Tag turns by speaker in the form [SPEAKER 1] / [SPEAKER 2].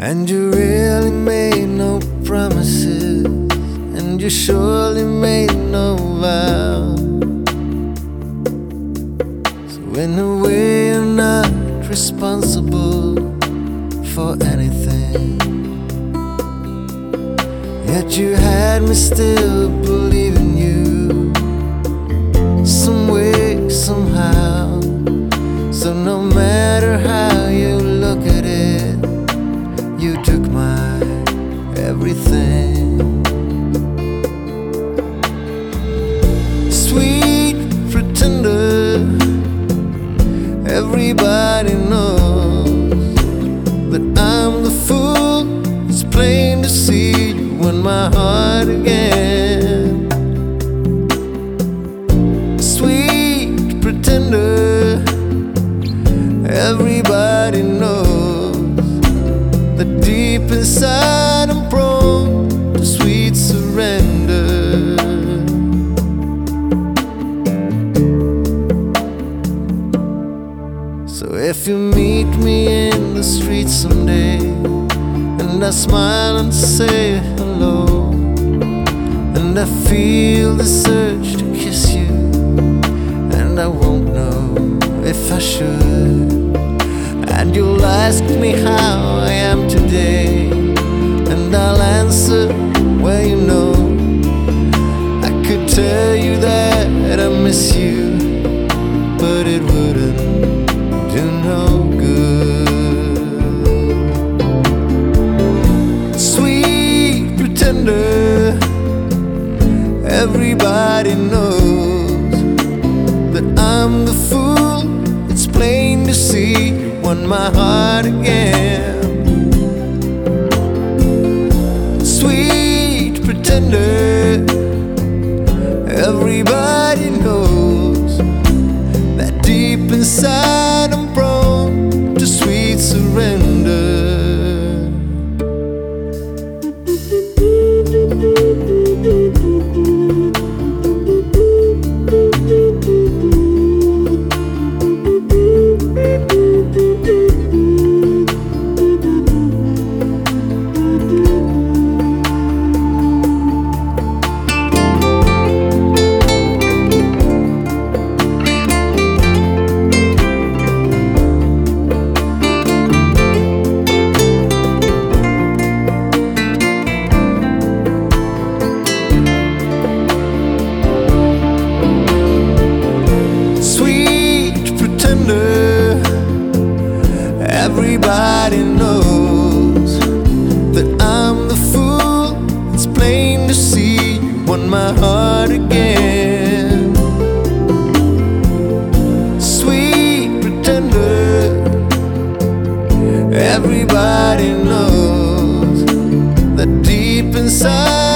[SPEAKER 1] And you really made no promises, and you surely made no vow. So in a way you're not responsible for anything, yet you had me still believing you, some way, somehow. So no matter how you look at it, you took my everything. Sweet pretender, everybody knows that I'm the fool. It's plain to see you won my heart again. Sweet pretender, everybody knows that deep inside I'm prone to sweet surrender. So if you meet me in the street someday, and I smile and say hello, and I feel the urge to kiss you, and I won't know if I should, and you'll ask me how I am today, and I'll answer, well, you know, I could tell you that I miss you, but it wouldn't do no good. Sweet pretender, everybody knows that I'm the fool. It's plain to see you won my heart again. Sweet pretender, everybody knows that deep inside I'm prone to sweet surrender. Everybody knows that I'm the fool. It's plain to see you won my heart again. Sweet pretender, everybody knows that deep inside